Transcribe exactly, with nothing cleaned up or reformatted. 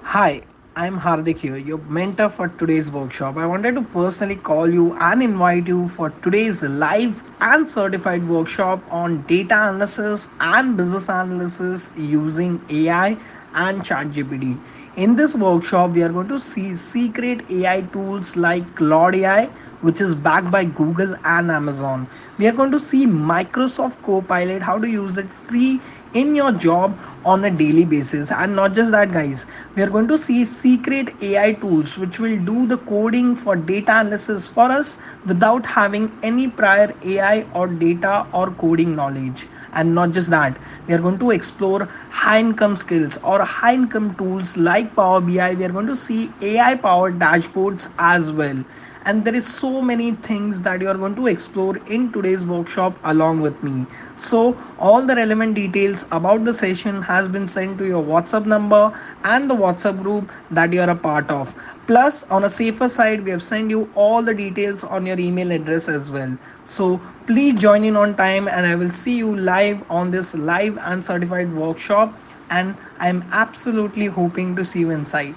Hi, I'm Hardik here, your mentor for today's workshop. I wanted to personally call you and invite you for today's live and certified workshop on data analysis and business analysis using A I and ChatGPT. In this workshop, we are going to see secret A I tools like Claude A I, which is backed by Google and Amazon. We are going to see Microsoft Copilot, how to use it free in your job on a daily basis. And not just that, guys, we are going to see secret AI tools which will do the coding for data analysis for us without having any prior AI or data or coding knowledge. And not just that, we are going to explore high income skills or high income tools like Power BI. We are going to see AI powered dashboards as well, and there is so many things that you are going to explore in today's workshop along with me. So all the relevant details about the session has been sent to your WhatsApp number and the WhatsApp group that you are a part of. Plus, on a safer side, we have sent you all the details on your email address as well. So please join in on time, and I will see you live on this live and certified workshop, and I'm absolutely hoping to see you inside.